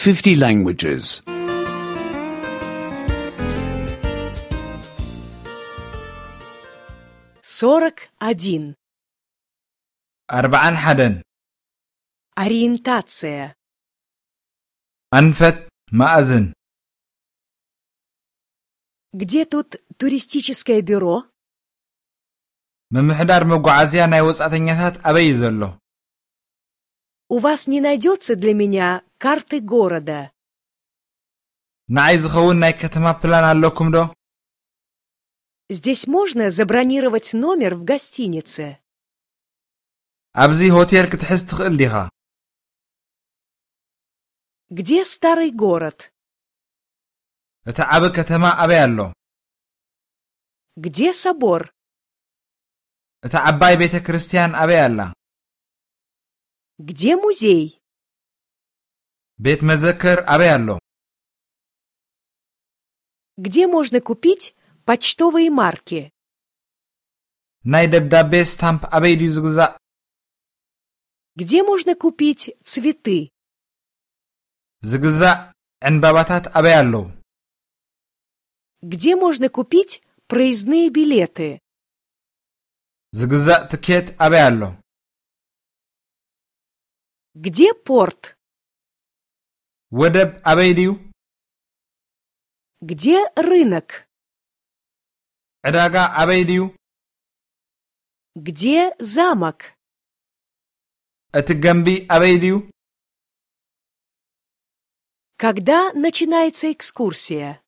50 languages. 41. 41 Ориентация. أنفت مأذن. Где тут туристическое бюро? ممحدار مقعزيا ناي وصعتنيات أبي زلو. У вас не найдется для меня карты города? نعايز خون ناي كتما بلان لكم دو. Здесь можно забронировать номер в гостинице? أبزي هوتيل كتحس تخيل ديها. Где старый город? تعب كتما أبي اللو. Где собор? تعباي بيت كريستيان أبي الله. Где музей? بيت مذكر أبي اللو. Где можно купить почтовые марки? ناي دبدابي ستامب أبي دي زغزا. Где можно купить цветы? زغزا عنباباتات أبي اللو. Где можно купить проездные билеты? زغزا تكيت أبي اللو. Где порт? ودب أبي ديو. Где рынок? عداقا أبي ديو. Где замок? أتجنبي أبي ديو. Когда начинается экскурсия?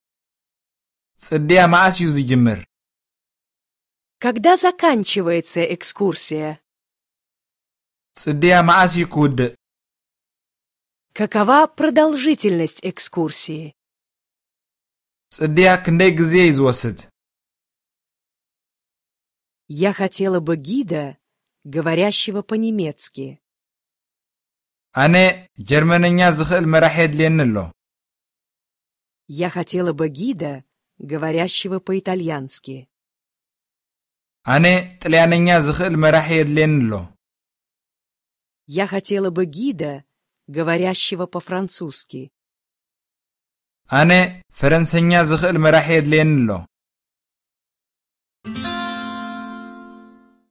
صديا ما أسيو زي جمر. Когда заканчивается экскурсия? صديا ما أسيو كود. Какова продолжительность экскурсии? صديا كندي جزيه يزوسد. Я хотела бы гида, говорящего по-немецки. أنا جرمانيا زخل مراحيد لينلو. Я хотела бы гида, говорящего по-итальянски. أنا طليانيا زخل مراحيد لينلو. Я хотела бы гида, говорящего по-французски. أنا فرنسيا زخل مراحيد لينلو.